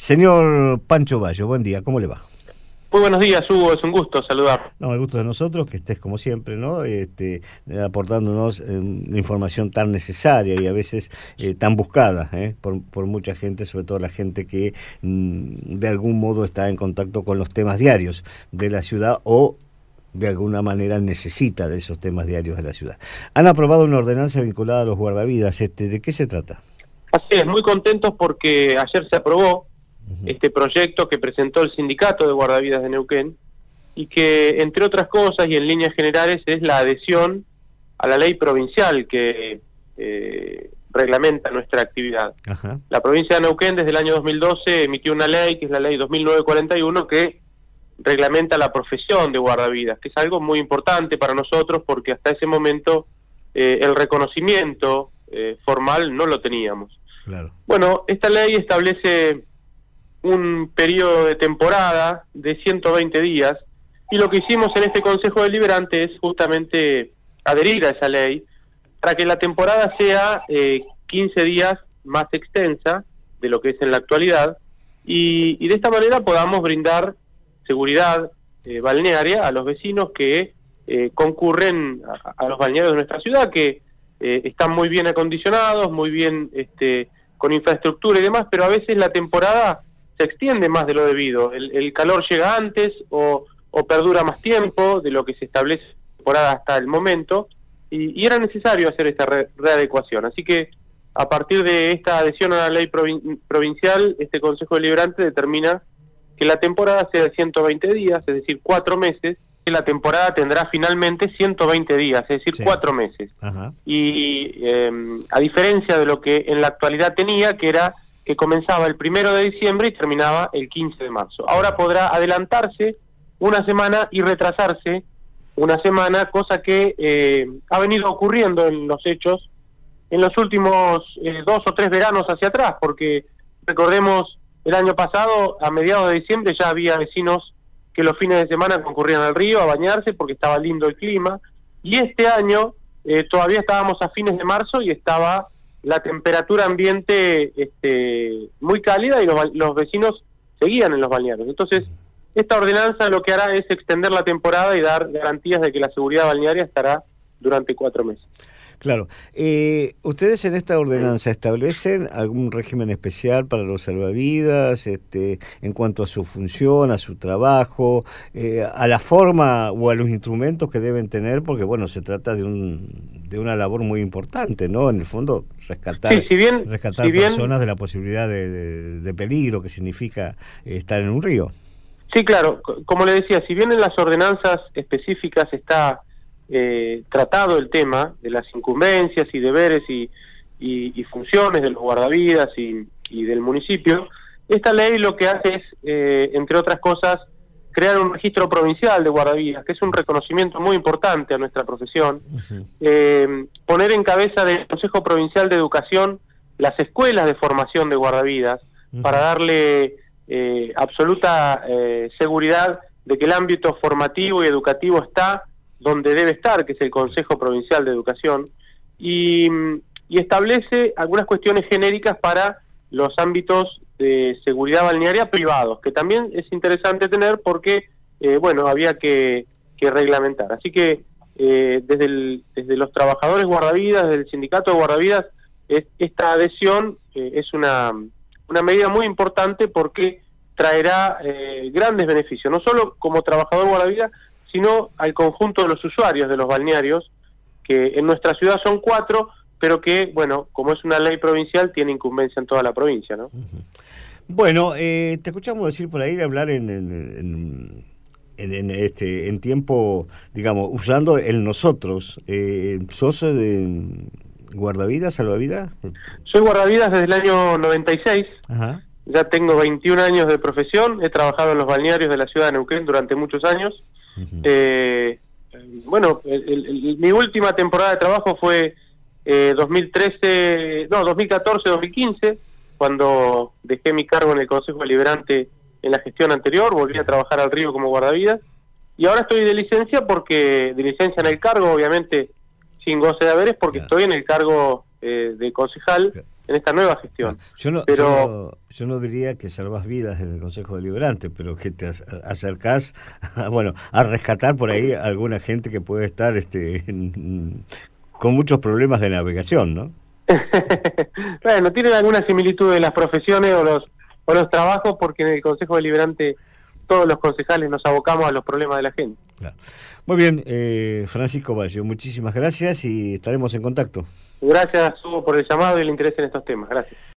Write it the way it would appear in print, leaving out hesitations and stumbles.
Señor Pancho Bayo, buen día, ¿cómo le va? Muy buenos días, Hugo, es un gusto saludar. No, el gusto de nosotros, que estés como siempre, ¿no? Aportándonos información tan necesaria y a veces tan buscada, por mucha gente, sobre todo la gente que de algún modo está en contacto con los temas diarios de la ciudad o de alguna manera necesita de esos temas diarios de la ciudad. Han aprobado una ordenanza vinculada a los guardavidas. ¿De qué se trata? Así es, muy contentos porque ayer se aprobó este proyecto que presentó el Sindicato de Guardavidas de Neuquén y que, entre otras cosas y en líneas generales, es la adhesión a la ley provincial que reglamenta nuestra actividad. Ajá. La provincia de Neuquén desde el año 2012 emitió una ley, que es la ley 2941, que reglamenta la profesión de guardavidas, que es algo muy importante para nosotros porque hasta ese momento el reconocimiento formal no lo teníamos. Claro. Bueno, esta ley establece un periodo de temporada de 120 días y lo que hicimos en este Consejo Deliberante es justamente adherir a esa ley para que la temporada sea 15 días más extensa de lo que es en la actualidad y de esta manera podamos brindar seguridad balnearia a los vecinos que concurren a los balnearios de nuestra ciudad, que están muy bien acondicionados, muy bien con infraestructura y demás, pero a veces la temporada se extiende más de lo debido. El calor llega antes o perdura más tiempo de lo que se establece en la temporada hasta el momento, y era necesario hacer esta readecuación. Así que a partir de esta adhesión a la ley provincial, este Consejo Deliberante determina que la temporada sea de 120 días, es decir, 4 meses, que la temporada tendrá finalmente 120 días, es decir, Sí. 4 meses. Ajá. Y a diferencia de lo que en la actualidad tenía, que era que comenzaba el 1 de diciembre y terminaba el 15 de marzo. Ahora podrá adelantarse una semana y retrasarse una semana, cosa que ha venido ocurriendo en los hechos en los últimos 2 o 3 veranos hacia atrás, porque recordemos, el año pasado, a mediados de diciembre, ya había vecinos que los fines de semana concurrían al río a bañarse porque estaba lindo el clima, y este año todavía estábamos a fines de marzo y estaba la temperatura ambiente muy cálida y los vecinos seguían en los balnearios. Entonces, esta ordenanza lo que hará es extender la temporada y dar garantías de que la seguridad balnearia estará durante 4 meses. Claro. ¿Ustedes en esta ordenanza establecen algún régimen especial para los salvavidas, en cuanto a su función, a su trabajo, a la forma o a los instrumentos que deben tener? Porque, bueno, se trata de una labor muy importante, ¿no? En el fondo, rescatar, Sí, si bien personas de la posibilidad de peligro que significa estar en un río. Sí, claro. Como le decía, si bien en las ordenanzas específicas está tratado el tema de las incumbencias y deberes y funciones de los guardavidas y del municipio, esta ley lo que hace es, entre otras cosas, crear un registro provincial de guardavidas, que es un reconocimiento muy importante a nuestra profesión. Uh-huh. Poner en cabeza del Consejo Provincial de Educación las escuelas de formación de guardavidas, uh-huh, para darle absoluta seguridad de que el ámbito formativo y educativo está donde debe estar, que es el Consejo Provincial de Educación, y establece algunas cuestiones genéricas para los ámbitos de seguridad balnearia privados, que también es interesante tener porque, había que reglamentar. Así que desde los trabajadores guardavidas, desde el sindicato de guardavidas, esta adhesión es una medida muy importante porque traerá grandes beneficios, no solo como trabajador guardavidas, sino al conjunto de los usuarios de los balnearios, que en nuestra ciudad son 4, pero que, como es una ley provincial, tiene incumbencia en toda la provincia, ¿no? Uh-huh. Bueno, te escuchamos decir por ahí, hablar en tiempo, digamos, usando el nosotros. ¿Sos de guardavidas, salvavidas? Soy guardavidas desde el año 96. Ajá. Ya tengo 21 años de profesión, he trabajado en los balnearios de la ciudad de Neuquén durante muchos años. Uh-huh. Mi última temporada de trabajo fue 2014-2015, cuando dejé mi cargo en el Consejo Deliberante en la gestión anterior, volví a trabajar al río como guardavidas, y ahora estoy de licencia en el cargo, obviamente sin goce de haberes, porque estoy en el cargo de concejal, en esta nueva gestión. Yo no diría que salvas vidas en el Consejo Deliberante, pero que te acercás a rescatar por ahí a alguna gente que puede estar con muchos problemas de navegación, ¿no? Bueno, tienen alguna similitud de las profesiones o los trabajos, porque en el Consejo Deliberante todos los concejales nos abocamos a los problemas de la gente. Claro. Muy bien, Francisco Ballo, muchísimas gracias y estaremos en contacto. Gracias, Hugo, por el llamado y el interés en estos temas. Gracias.